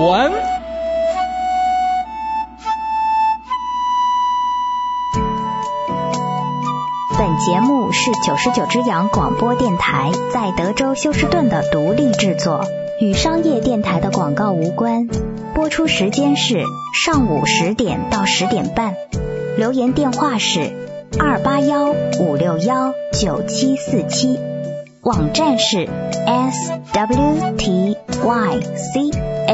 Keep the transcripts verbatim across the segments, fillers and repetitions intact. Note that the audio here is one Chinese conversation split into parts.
文。 本节目是九十九只羊广播电台在德州休斯顿的独立制作，与商业电台的广告无关。播出时间是上午十点到十点半。留言电话是二八幺五六幺九七四七，网站是 s w t y c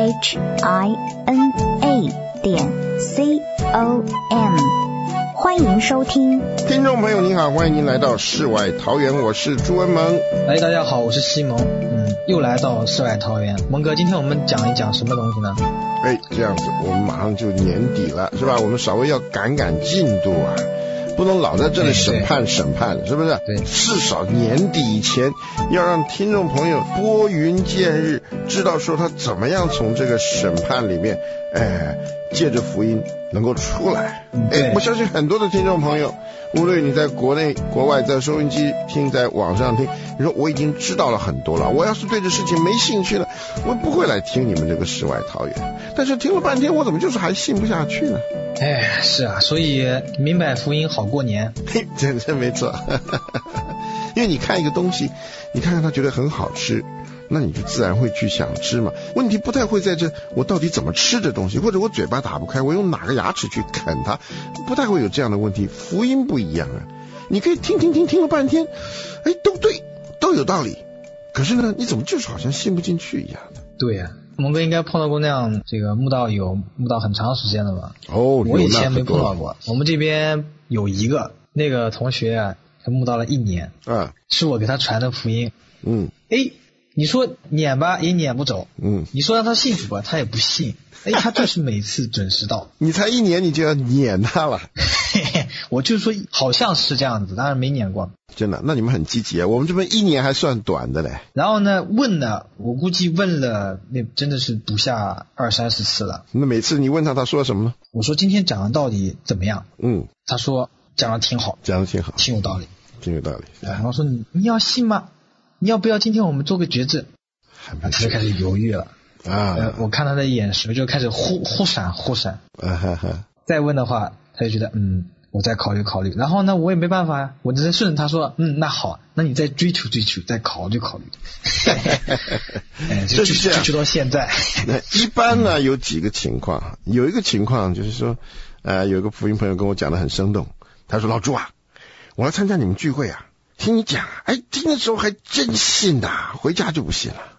h i n a 点 c o m， 欢迎收听。 听众朋友您好，欢迎您来到世外桃源，我是朱文萌。 哎，大家好，我是西蒙。嗯，又来到世外桃源。蒙哥，今天我们讲一讲什么东西呢？ 哎，这样子，我们马上就年底了，是吧？我们稍微要赶赶进度啊，不能老在这里审判审判，是不是？ 对， 至少年底以前要让听众朋友拨云见日，知道说他怎么样从这个审判里面，哎，借着福音能够出来。哎，我相信很多的听众朋友，无论你在国内国外，在收音机听，在网上听，你说我已经知道了很多了，我要是对这事情没兴趣了，我不会来听你们这个世外桃源。但是听了半天，我怎么就是还信不下去呢？ 哎，是啊，所以明白福音好过年。 嘿，真真没错。因为你看一个东西，你看看他觉得很好吃，那你就自然会去想吃嘛。问题不太会在这我到底怎么吃这东西，或者我嘴巴打不开，我用哪个牙齿去啃它，不太会有这样的问题。福音不一样啊，你可以听听听听了半天，哎，都对，都有道理，可是呢，你怎么就是好像信不进去一样的？ 对呀、啊，蒙哥应该碰到过那样这个慕道友，慕道很长时间了吧？ 哦， 我以前没碰到过。我们这边有一个那个同学啊，他慕道了一年， 啊， 是我给他传的福音。嗯，哎，你说撵吧也撵不走，嗯，你说让他信主吧，他也不信。哎，他就是每次准时到。 你才一年你就要撵他了？ 嘿嘿，我就说好像是这样子，当然没撵过。 真的？那你们很积极啊！我们这边一年还算短的嘞。 然后呢，问了，我估计问了，那真的是不下二三十次了。 那每次你问他，他说什么呢？ 我说今天讲的到底怎么样？嗯，他说讲的挺好， 讲的挺好， 挺有道理， 挺有道理。 然后说你你要信吗？你要不要今天我们做个决志？他就开始犹豫了啊、呃！我看他的眼神就开始忽忽闪忽闪。啊哈哈！再问的话，他就觉得嗯。我再考虑考虑，然后呢，我也没办法呀，我只是顺着他说，嗯，那好，那你再追求追求，再考虑考虑。哎， 这是这样， 追求到现在。 一般呢，有几个情况，有一个情况就是说，呃，有个福音朋友跟我讲的很生动，他说老朱啊，我要参加你们聚会啊，听你讲，哎，听的时候还真信的，回家就不信了。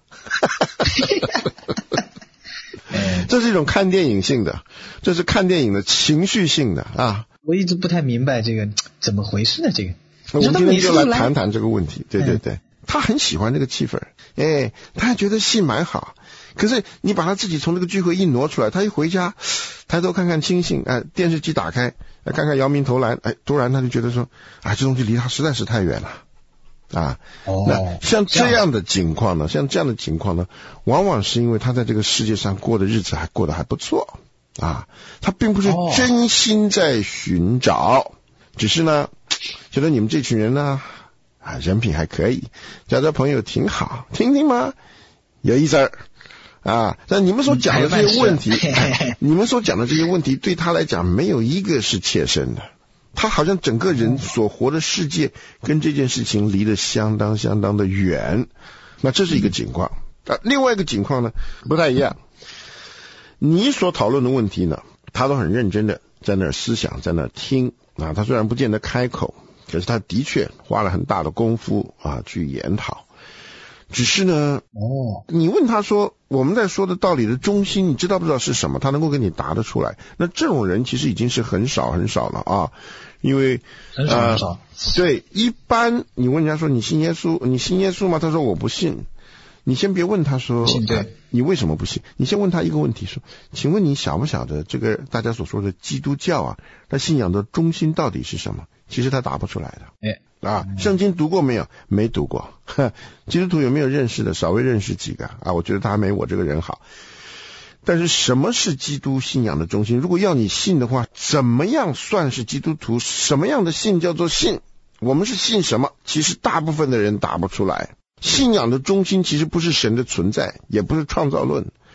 这是一种看电影性的，这是看电影的情绪性的啊。我一直不太明白这个怎么回事呢？这个， 我们今天就来谈谈这个问题。对对对，嗯、他很喜欢这个气氛，哎，他还觉得信蛮好。可是你把他自己从这个聚会一挪出来，他一回家，抬头看看星星，哎，电视机打开，看看姚明投篮，哎，突然他就觉得说，哎，这东西离他实在是太远了。啊，哦，那像这样的情况呢，像这样的情况呢，往往是因为他在这个世界上过的日子还过得还不错啊，他并不是真心在寻找，哦、只是呢，觉得你们这群人呢，啊，人品还可以，交交朋友挺好，听听吗？有意思儿啊。但你们所讲的这些问题，你们所讲的这些问题，对他来讲没有一个是切身的。他好像整个人所活的世界跟这件事情离得相当相当的远，那这是一个情况。啊，另外一个情况呢不太一样。你所讨论的问题呢，他都很认真的在那儿思想，在那儿听啊。他虽然不见得开口，可是他的确花了很大的功夫啊去研讨。只是呢，哦，你问他说我们在说的道理的中心，你知道不知道是什么？他能够给你答得出来。那这种人其实已经是很少很少了啊，因为很少很少。呃、 对，一般你问人家说你信耶稣，你信耶稣吗？他说我不信。你先别问他说，对、呃，你为什么不信？你先问他一个问题说，请问你晓不晓得这个大家所说的基督教啊，他信仰的中心到底是什么？其实他答不出来的。哎。啊，圣经读过没有？没读过。基督徒有没有认识的？稍微认识几个啊？我觉得他还没我这个人好。但是什么是基督信仰的中心？如果要你信的话，怎么样算是基督徒？什么样的信叫做信？我们是信什么？其实大部分的人答不出来。信仰的中心其实不是神的存在，也不是创造论，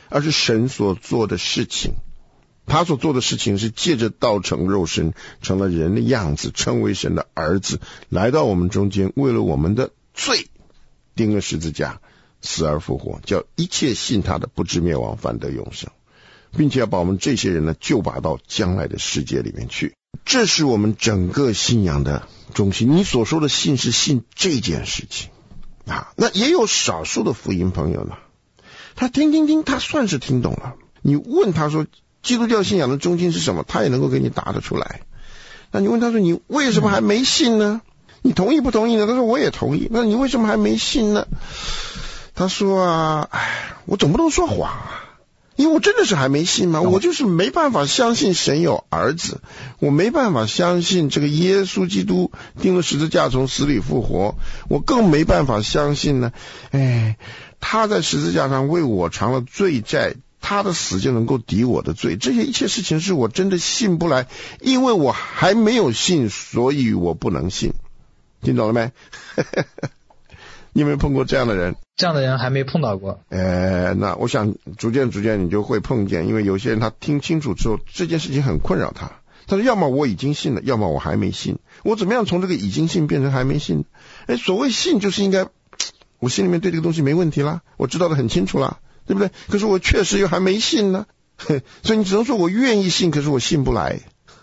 而是神所做的事情。他所做的事情是借着道成肉身，成了人的样子，成为神的儿子，来到我们中间，为了我们的罪钉了十字架，死而复活，叫一切信他的不至灭亡，反得永生，并且要把我们这些人呢救拔到将来的世界里面去。这是我们整个信仰的中心。你所说的信是信这件事情啊，那也有少数的福音朋友呢，他听听听，他算是听懂了。你问他说基督教信仰的中心是什么，他也能够给你答得出来。那你问他说你为什么还没信呢？你同意不同意呢？他说我也同意。那你为什么还没信呢？他说啊，哎，我总不能说谎啊，因为我真的是还没信嘛，我就是没办法相信神有儿子，我没办法相信这个耶稣基督钉了十字架从死里复活，我更没办法相信呢，哎，他在十字架上为我偿了罪债，他的死就能够抵我的罪，这些一切事情是我真的信不来，因为我还没有信，所以我不能信。听懂了没？你有没有碰过这样的人？ 这样的人还没碰到过。 呃，那我想逐渐逐渐你就会碰见，因为有些人他听清楚之后，这件事情很困扰他。他说要么我已经信了，要么我还没信，我怎么样从这个已经信变成还没信？哎，所谓信就是应该我心里面对这个东西没问题啦，我知道得很清楚啦，对不对？可是我确实又还没信呢，所以你只能说我愿意信，可是我信不来。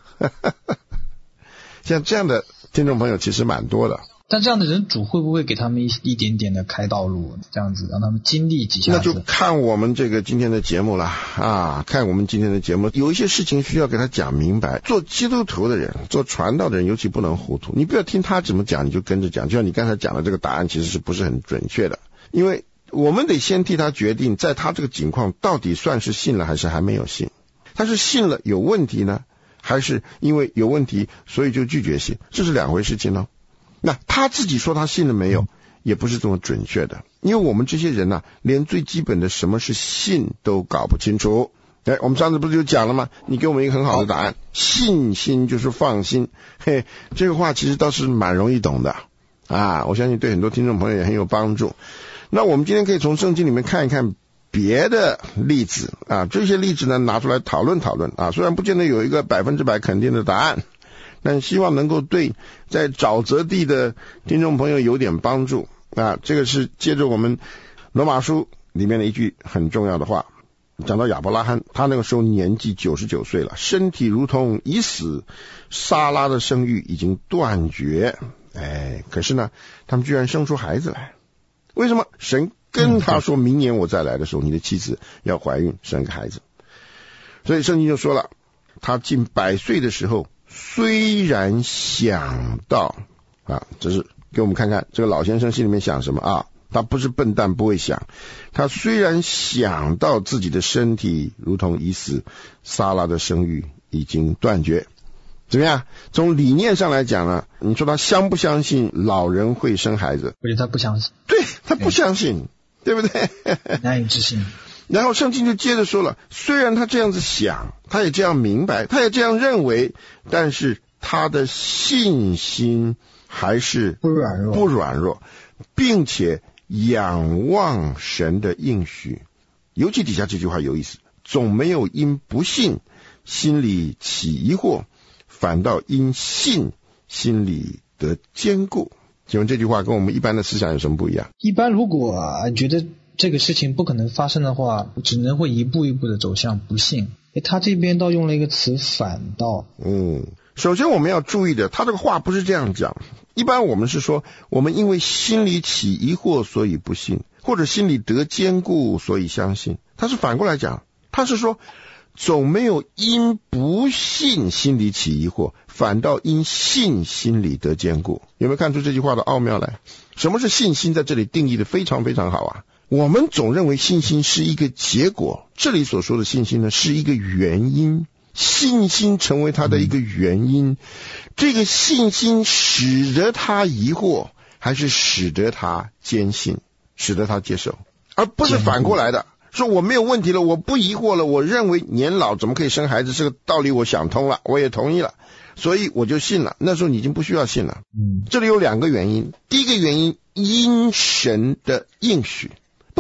像这样的听众朋友其实蛮多的。 但这样的人主会不会给他们一一点点的开道路，这样子让他们经历几下子？ 那就看我们这个今天的节目了啊！看我们今天的节目，有一些事情需要给他讲明白。做基督徒的人，做传道的人，尤其不能糊涂。你不要听他怎么讲，你就跟着讲。就像你刚才讲的这个答案，其实是不是很准确的？因为我们得先替他决定，在他这个情况到底算是信了还是还没有信。他是信了有问题呢，还是因为有问题所以就拒绝信？这是两回事情呢。那他自己说他信了没有，也不是这么准确的，因为我们这些人啊，连最基本的什么是信都搞不清楚。哎，我们上次不是就讲了吗？你给我们一个很好的答案，信心就是放心。嘿，这个话其实倒是蛮容易懂的啊，我相信对很多听众朋友也很有帮助。那我们今天可以从圣经里面看一看别的例子啊，这些例子呢拿出来讨论讨论啊，虽然不见得有一个百分之百肯定的答案，但希望能够对在沼泽地的听众朋友有点帮助啊！这个是接着我们罗马书里面的一句很重要的话，讲到亚伯拉罕，他那个时候年纪九十九岁了，身体如同已死，撒拉的生育已经断绝。哎，可是呢，他们居然生出孩子来。为什么？神跟他说明年我再来的时候，你的妻子要怀孕生个孩子。所以圣经就说了，他近百岁的时候，虽然想到啊，这是给我们看看这个老先生心里面想什么啊？他不是笨蛋不会想，他虽然想到自己的身体如同已死，撒拉的生育已经断绝，怎么样？从理念上来讲呢，你说他相不相信老人会生孩子？ 我觉得他不相信。 对，他不相信，对不对？ 难以置信。 然后圣经就接着说了，虽然他这样子想，他也这样明白，他也这样认为，但是他的信心还是不软弱， 不软弱，并且仰望神的应许。尤其底下这句话有意思，总没有因不信心里起疑惑，反倒因信心里得坚固。请问这句话跟我们一般的思想有什么不一样？ 一般如果啊觉得这个事情不可能发生的话，只能会一步一步的走向不信。诶，他这边倒用了一个词反倒。 嗯，首先我们要注意的，他这个话不是这样讲。一般我们是说，我们因为心里起疑惑所以不信，或者心里得坚固所以相信。他是反过来讲，他是说总没有因不信心里起疑惑，反倒因信心里得坚固。有没有看出这句话的奥妙来？什么是信心？在这里定义的非常非常好啊。我们总认为信心是一个结果，这里所说的信心呢，是一个原因。信心成为他的一个原因，这个信心使得他疑惑，还是使得他坚信，使得他接受，而不是反过来的。说我没有问题了，我不疑惑了，我认为年老怎么可以生孩子这个道理我想通了，我也同意了，所以我就信了。那时候你已经不需要信了。嗯，这里有两个原因。第一个原因，因神的应许。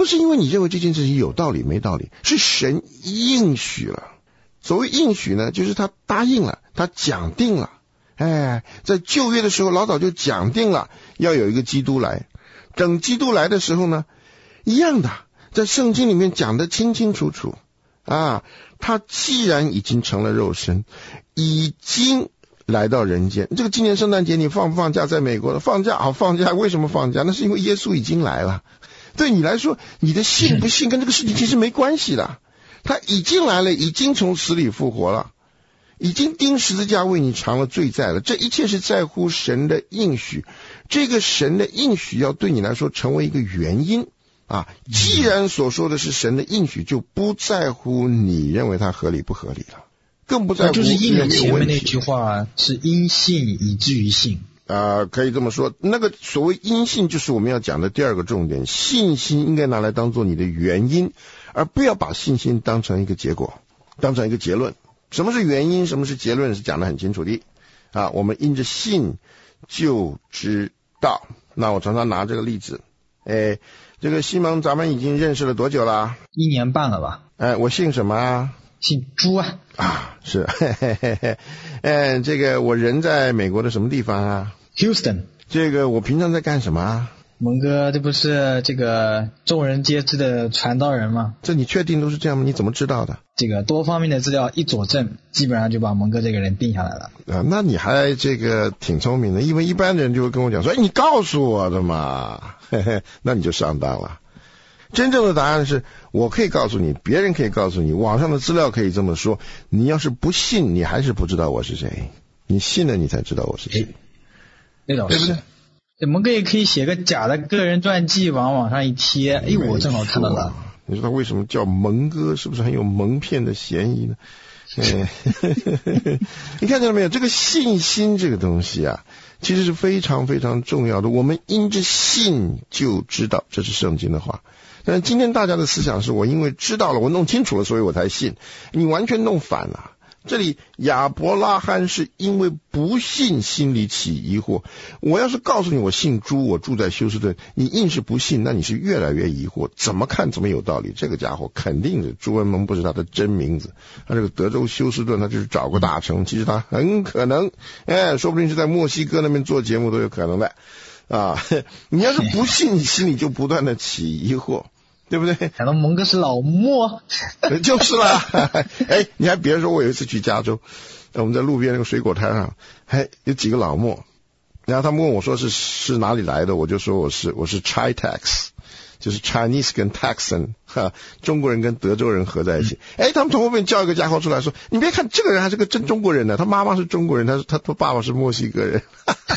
不是因为你认为这件事情有道理没道理，是神应许了。所谓应许呢，就是他答应了，他讲定了。哎，在旧约的时候老早就讲定了要有一个基督来，等基督来的时候呢，一样的，在圣经里面讲得清清楚楚啊，他既然已经成了肉身，已经来到人间。这个今年圣诞节你放不放假？在美国的放假啊，放假为什么放假？那是因为耶稣已经来了。对你来说，你的信不信跟这个事情其实没关系的，他已经来了，已经从死里复活了，已经钉十字架为你偿了罪债了。这一切是在乎神的应许，这个神的应许要对你来说成为一个原因啊。既然所说的是神的应许，就不在乎你认为它合理不合理了，更不在乎就是应了前面那句话，是因信以至于信啊、呃，可以这么说。那个所谓因信，就是我们要讲的第二个重点，信心应该拿来当做你的原因，而不要把信心当成一个结果，当成一个结论。什么是原因，什么是结论，是讲得很清楚的啊。我们因着信就知道。那我常常拿这个例子，哎，这个西蒙咱们已经认识了多久了？ 一年半了吧。 哎，我姓什么啊？ 姓朱啊。 啊，是，嘿嘿嘿嘿，哎，这个我人在美国的什么地方啊 ？Houston。 这个我平常在干什么啊？ 蒙哥，这不是这个众人皆知的传道人吗？ 这你确定都是这样吗？你怎么知道的？ 这个多方面的资料一佐证，基本上就把蒙哥这个人定下来了。 啊，那你还这个挺聪明的，因为一般人就会跟我讲说，哎，你告诉我的嘛，嘿嘿，那你就上当了。真正的答案是，我可以告诉你，别人可以告诉你，网上的资料可以这么说，你要是不信，你还是不知道我是谁，你信了你才知道我是谁。 那倒是，对不对？蒙哥也可以写个假的个人传记往网上一贴，哎，我正好看到了。 你说他为什么叫蒙哥？是不是很有蒙骗的嫌疑呢？哎，你看见了没有？这个信心这个东西啊，其实是非常非常重要的。我们因着信就知道，这是圣经的话。但是今天大家的思想是，我因为知道了，我弄清楚了，所以我才信。你完全弄反了。这里亚伯拉罕是因为不信，心里起疑惑。我要是告诉你我姓朱，我住在休斯顿，你硬是不信，那你是越来越疑惑，怎么看怎么有道理。这个家伙肯定是朱文蒙，不是他的真名字，他这个德州休斯顿他就是找个大城，其实他很可能哎，说不定是在墨西哥那边做节目都有可能的啊。你要是不信，你心里就不断的起疑惑，对不对？ 难道蒙哥是老莫？ 就是啦。哎，你还别说，我有一次去加州，我们在路边那个水果摊上，还有几个老莫，然后他们问我说是是哪里来的，我就说我是我是 Chi-Tex， 就是 Chinese 跟 Texan， 哈，中国人跟德州人合在一起。哎，他们从后面叫一个家伙出来说，你别看这个人还是个真中国人呢，他妈妈是中国人，他他他爸爸是墨西哥人。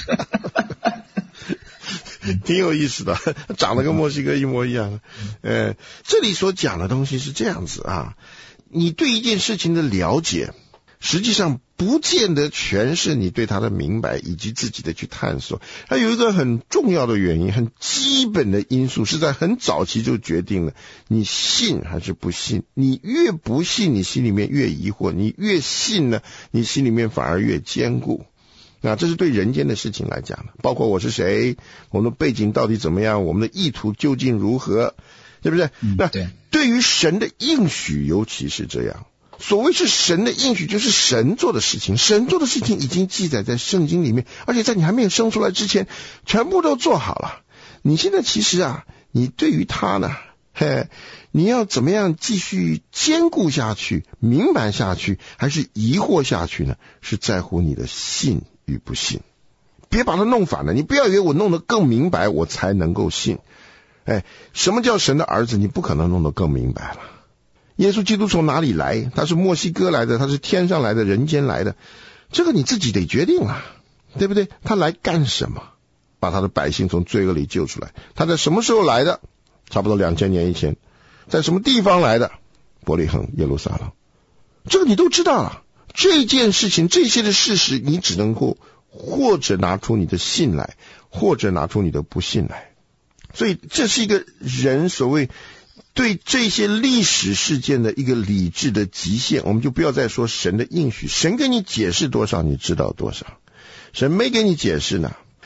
挺有意思的，长得跟墨西哥一模一样。呃，这里所讲的东西是这样子啊，你对一件事情的了解，实际上不见得全是你对它的明白以及自己的去探索。它有一个很重要的原因，很基本的因素，是在很早期就决定了你信还是不信。你越不信，你心里面越疑惑；你越信呢，你心里面反而越坚固。那这是对人间的事情来讲的，包括我是谁，我们的背景到底怎么样，我们的意图究竟如何，对不对？ 嗯、 那对， 对于神的应许尤其是这样。所谓是神的应许，就是神做的事情，神做的事情已经记载在圣经里面，而且在你还没有生出来之前全部都做好了。你现在其实啊，你对于他呢，嘿，你要怎么样继续坚固下去，明白下去，还是疑惑下去呢？是在乎你的信与不信。别把它弄反了，你不要以为我弄得更明白我才能够信。哎，什么叫神的儿子？你不可能弄得更明白了。耶稣基督从哪里来？他是墨西哥来的，他是天上来的，人间来的，这个你自己得决定了，对不对？他来干什么？把他的百姓从罪恶里救出来。他在什么时候来的？差不多两千年以前。在什么地方来的？伯利恒、耶路撒冷。这个你都知道了。这件事情，这些的事实，你只能够或者拿出你的信来，或者拿出你的不信来。所以这是一个人所谓对这些历史事件的一个理智的极限。我们就不要再说神的应许，神给你解释多少你知道多少，神没给你解释呢，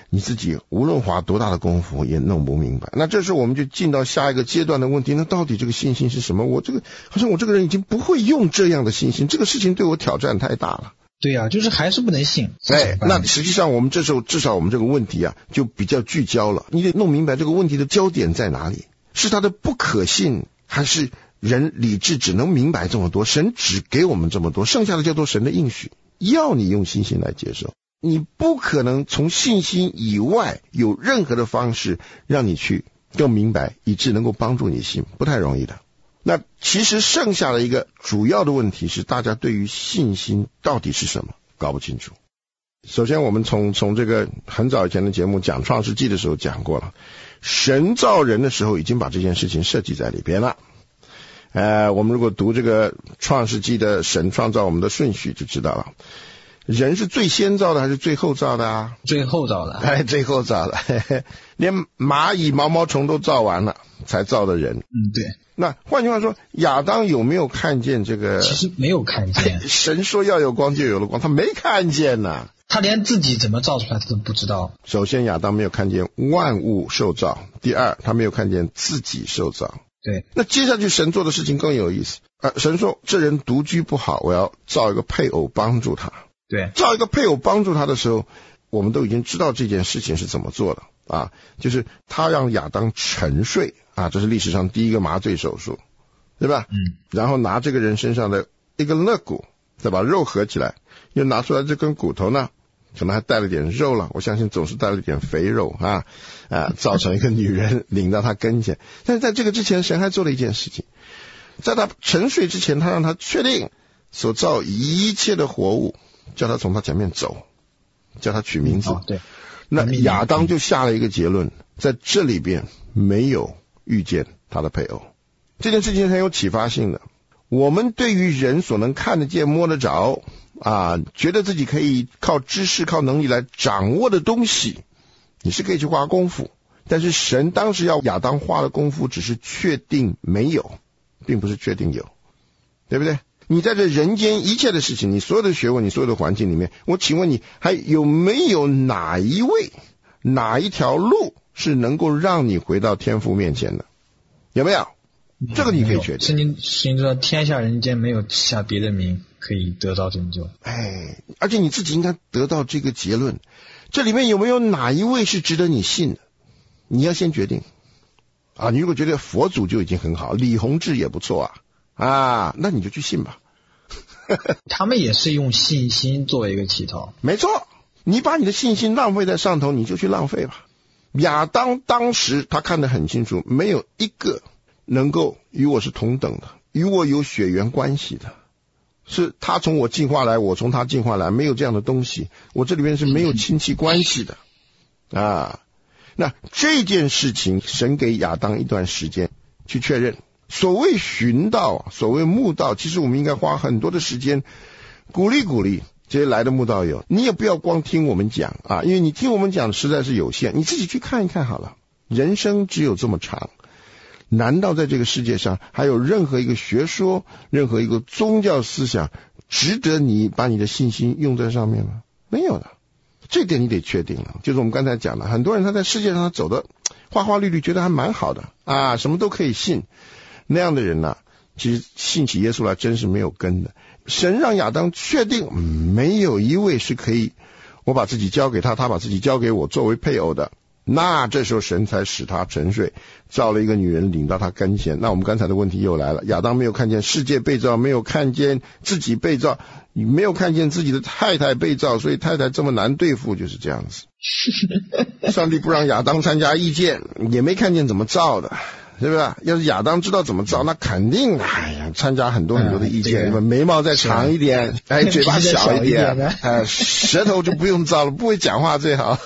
你自己无论花多大的功夫也弄不明白。那这时候我们就进到下一个阶段的问题，那到底这个信心是什么？我这个好像我这个人已经不会用这样的信心，这个事情对我挑战太大了。 对啊，就是还是不能信。 哎，那实际上我们这时候至少我们这个问题啊就比较聚焦了，你得弄明白这个问题的焦点在哪里，是它的不可信，还是人理智只能明白这么多，神只给我们这么多，剩下的叫做神的应许，要你用信心来接受。你不可能从信心以外有任何的方式让你去更明白，以致能够帮助你信，不太容易的。那其实剩下的一个主要的问题是，大家对于信心到底是什么搞不清楚。首先我们从从这个很早以前的节目讲创世纪的时候讲过了，神造人的时候已经把这件事情设计在里边了。呃，我们如果读这个创世纪的神创造我们的顺序就知道了，人是最先造的还是最后造的啊？ 最后造的。 哎，最后造的，嘿嘿，连蚂蚁毛毛虫都造完了才造的人。 嗯，对。 那换句话说，亚当有没有看见这个？ 其实没有看见。 神说要有光就有了光，他没看见呐、啊。 他连自己怎么造出来他都不知道。 首先亚当没有看见万物受造，第二他没有看见自己受造。 对。 那接下去神做的事情更有意思啊！神说这人独居不好，我要造一个配偶帮助他。 对。 造一个配偶帮助他的时候，我们都已经知道这件事情是怎么做的啊，就是他让亚当沉睡啊，这是历史上第一个麻醉手术，对吧？ 嗯。 然后拿这个人身上的一个肋骨，再把肉合起来，又拿出来这根骨头呢，可能还带了点肉了，我相信总是带了点肥肉啊啊，造成一个女人领到他跟前。但是在这个之前，神还做了一件事情，在他沉睡之前，他让他确定所造一切的活物，叫他从他前面走，叫他取名字。 哦，对。 那亚当就下了一个结论，在这里边没有遇见他的配偶。这件事情很有启发性的。我们对于人所能看得见摸得着啊，觉得自己可以靠知识靠能力来掌握的东西，你是可以去花功夫，但是神当时要亚当花的功夫只是确定没有，并不是确定有，对不对？你在这人间一切的事情，你所有的学问，你所有的环境里面，我请问你还有没有哪一位哪一条路是能够让你回到天父面前的？有没有？这个你可以确定。 圣经圣经说天下人间没有下别的名可以得到拯救。 哎，而且你自己应该得到这个结论，这里面有没有哪一位是值得你信的？你要先决定啊！你如果觉得佛祖就已经很好，李洪志也不错啊啊，那你就去信吧。 他们也是用信心作为一个起头。 没错，你把你的信心浪费在上头，你就去浪费吧。亚当当时他看得很清楚，没有一个能够与我是同等的，与我有血缘关系的，是他从我进化来，我从他进化来，没有这样的东西，我这里面是没有亲戚关系的啊。那这件事情神给亚当一段时间去确认。所谓寻道，所谓慕道，其实我们应该花很多的时间鼓励鼓励这些来的慕道友。你也不要光听我们讲啊，因为你听我们讲实在是有限，你自己去看一看好了。人生只有这么长，难道在这个世界上还有任何一个学说，任何一个宗教思想值得你把你的信心用在上面吗？没有的。这点你得确定了，就是我们刚才讲的，很多人他在世界上他走的花花绿绿，觉得还蛮好的啊，什么都可以信。那样的人呢、啊，其实信起耶稣来真是没有根的。神让亚当确定、嗯、没有一位是可以我把自己交给他，他把自己交给我作为配偶的，那这时候神才使他沉睡，造了一个女人领到他跟前。那我们刚才的问题又来了，亚当没有看见世界被造，没有看见自己被造，没有看见自己的太太被造，所以太太这么难对付，就是这样子。上帝不让亚当参加意见，也没看见怎么造的，是不是？要是亚当知道怎么造，那肯定哎呀参加很多很多的意见，嗯、眉毛再长一点，哎，嘴巴小一点，哎，舌头就不用造了，不会讲话最好。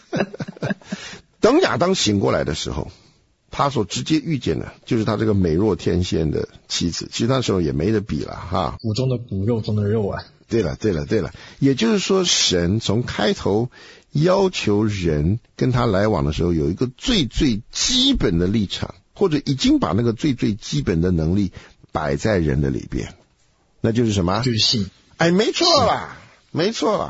等亚当醒过来的时候，他所直接遇见的就是他这个美若天仙的妻子。其实那时候也没得比了哈， 骨中的骨，肉中的肉啊。 对了对了对了，也就是说神从开头要求人跟他来往的时候有一个最最基本的立场，或者已经把那个最最基本的能力摆在人的里边，那就是什么？ 就是信。 哎，没错啦，没错啦。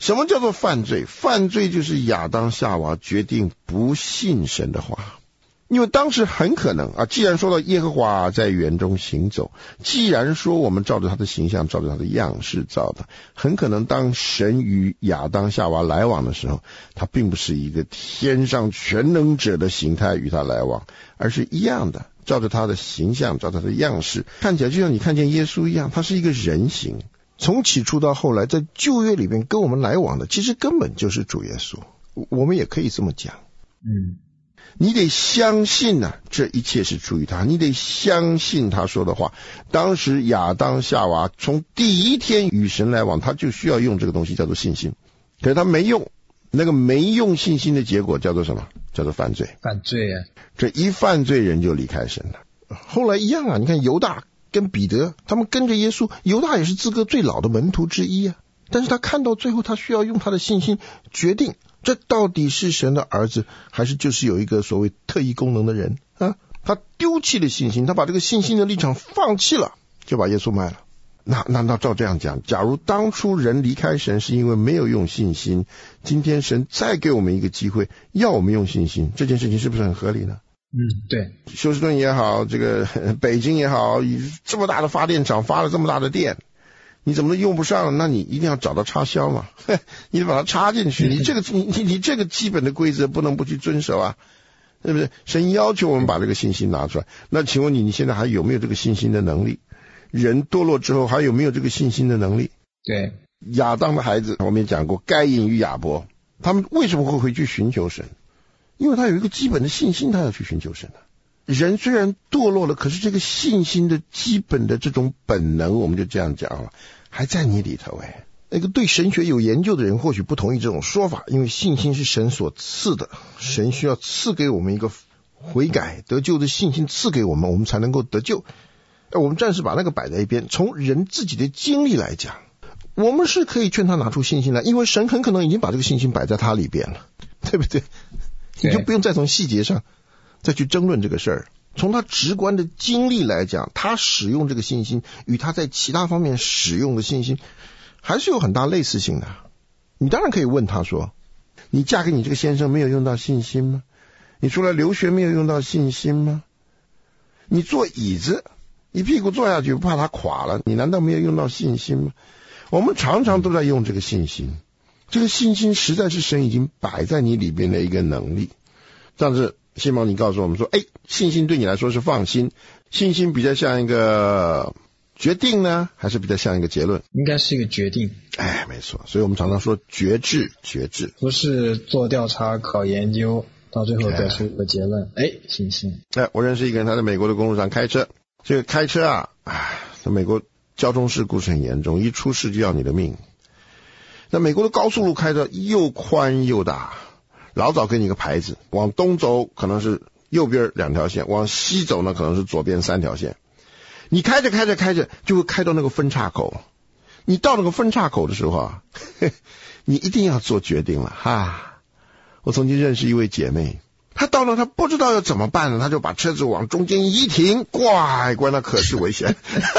什么叫做犯罪？犯罪就是亚当夏娃决定不信神的话。因为当时很可能啊，既然说到耶和华在园中行走，既然说我们照着他的形象，照着他的样式造的，很可能当神与亚当夏娃来往的时候，他并不是一个天上全能者的形态与他来往，而是一样的，照着他的形象，照着他的样式，看起来就像你看见耶稣一样，他是一个人形。从起初到后来，在旧约里面跟我们来往的，其实根本就是主耶稣。我们也可以这么讲。 嗯， 你得相信啊，这一切是出于他，你得相信他说的话。当时亚当夏娃从第一天与神来往，他就需要用这个东西叫做信心，可是他没用，那个没用信心的结果叫做什么？叫做犯罪。 犯罪啊！ 这一犯罪人就离开神了。后来一样啊，你看犹大跟彼得他们跟着耶稣，犹大也是资格最老的门徒之一啊，但是他看到最后，他需要用他的信心决定这到底是神的儿子，还是就是有一个所谓特异功能的人啊？他丢弃了信心，他把这个信心的立场放弃了，就把耶稣卖了。那那那照这样讲，假如当初人离开神是因为没有用信心，今天神再给我们一个机会，要我们用信心，这件事情是不是很合理呢？ 嗯，对。 休斯顿也好，这个北京也好，这么大的发电厂发了这么大的电，你怎么都用不上？那你一定要找到插销嘛，你得把它插进去。你这个你你你这个基本的规则不能不去遵守啊，对不对？神要求我们把这个信心拿出来。那请问你，你现在还有没有这个信心的能力？人堕落之后还有没有这个信心的能力？ 对。 亚当的孩子我们也讲过，该隐与亚伯，他们为什么会回去寻求神？因为他有一个基本的信心，他要去寻求神的。人虽然堕落了，可是这个信心的基本的这种本能，我们就这样讲了，还在你里头哎。那个对神学有研究的人或许不同意这种说法，因为信心是神所赐的，神需要赐给我们一个悔改得救的信心，赐给我们，我们才能够得救。我们暂时把那个摆在一边，从人自己的经历来讲，我们是可以劝他拿出信心来，因为神很可能已经把这个信心摆在他里边了，对不对？你就不用再从细节上再去争论这个事儿。从他直观的经历来讲，他使用这个信心与他在其他方面使用的信心还是有很大类似性的。你当然可以问他说，你嫁给你这个先生没有用到信心吗？你出来留学没有用到信心吗？你坐椅子一屁股坐下去不怕他垮了，你难道没有用到信心吗？我们常常都在用这个信心，这个信心实在是神已经摆在你里边的一个能力。上次信毛你告诉我们说，哎，信心对你来说是放心，信心比较像一个决定呢，还是比较像一个结论？ 应该是一个决定。 哎，没错，所以我们常常说决志，决志不是做调查考研究到最后得出一个结论。哎，信心。 哎，我认识一个人，他在美国的公路上开车，这个开车啊，哎，在美国交通事故是很严重，一出事就要你的命。那美国的高速路开着又宽又大，老早给你个牌子，往东走可能是右边两条线，往西走呢可能是左边三条线。你开着开着开着就会开到那个分岔口，你到那个分岔口的时候啊，你一定要做决定了哈。我曾经认识一位姐妹，她到了她不知道要怎么办了，她就把车子往中间一停，乖乖，那可是危险。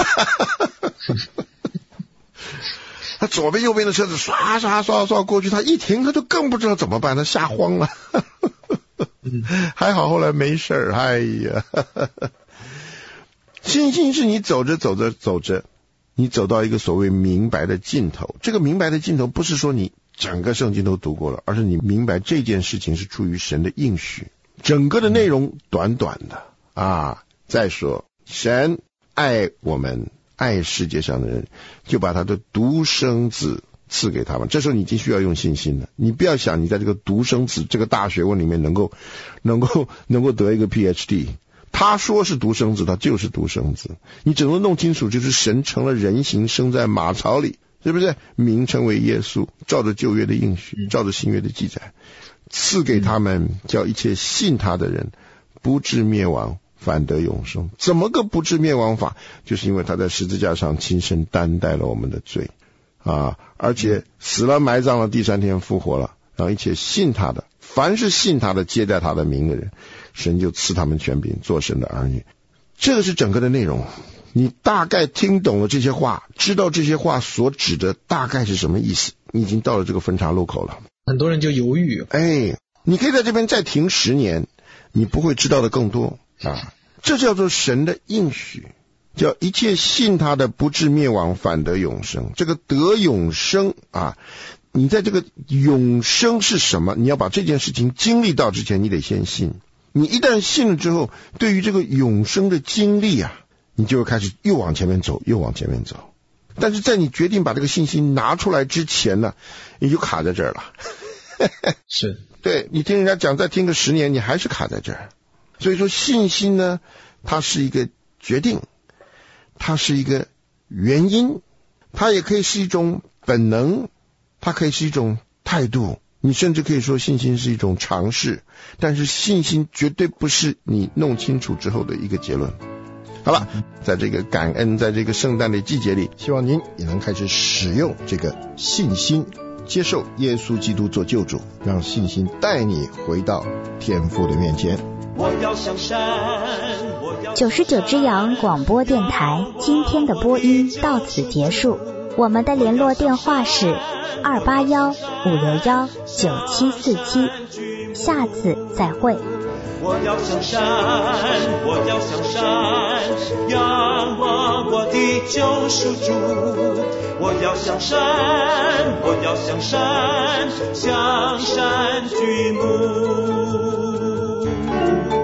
他左边右边的车子刷刷刷刷过去，他一停他就更不知道怎么办，他吓慌了。还好后来没事儿。哎呀，信心是你走着走着走着，你走到一个所谓明白的尽头。这个明白的尽头不是说你整个圣经都读过了，而是你明白这件事情是出于神的应许，整个的内容短短的啊。再说神爱我们，爱世界上的人，就把他的独生子赐给他们。这时候你就需要用信心了。你不要想你在这个独生子这个大学问里面能够能够能够得一个 P H D， 他说是独生子，他就是独生子。你只能弄清楚，就是神成了人形，生在马槽里，是不是？名称为耶稣，照着旧约的应许，照着新约的记载，赐给他们，叫一切信他的人不至灭亡，反得永生。怎么个不至灭亡法？就是因为他在十字架上亲身担待了我们的罪啊，而且死了埋葬了，第三天复活了，让一切信他的，凡是信他的接待他的名的人，神就赐他们权柄做神的儿女。这个是整个的内容。 你大概听懂了这些话，知道这些话所指的大概是什么意思，你已经到了这个分岔路口了。 很多人就犹豫， 哎，你可以在这边再停十年，你不会知道的更多啊。这叫做神的应许，叫一切信他的不至灭亡，反得永生。这个得永生啊，你在这个永生是什么？你要把这件事情经历到之前，你得先信。你一旦信了之后，对于这个永生的经历啊，你就会开始又往前面走，又往前面走。但是在你决定把这个信心拿出来之前呢，你就卡在这儿了。 是， 对，你听人家讲再听个十年，你还是卡在这儿。所以说信心呢，它是一个决定，它是一个原因，它也可以是一种本能，它可以是一种态度，你甚至可以说信心是一种尝试，但是信心绝对不是你弄清楚之后的一个结论。好了，在这个感恩，在这个圣诞的季节里，希望您也能开始使用这个信心，接受耶稣基督做救主，让信心带你回到天父的面前。 我要向山，九十九只羊广播电台今天的播音到此结束，我们的联络电话是二八幺五六幺九七四七，下次再会。我要向山，我要向山，仰望我的救赎主。我要向山，我要向山，向山举目。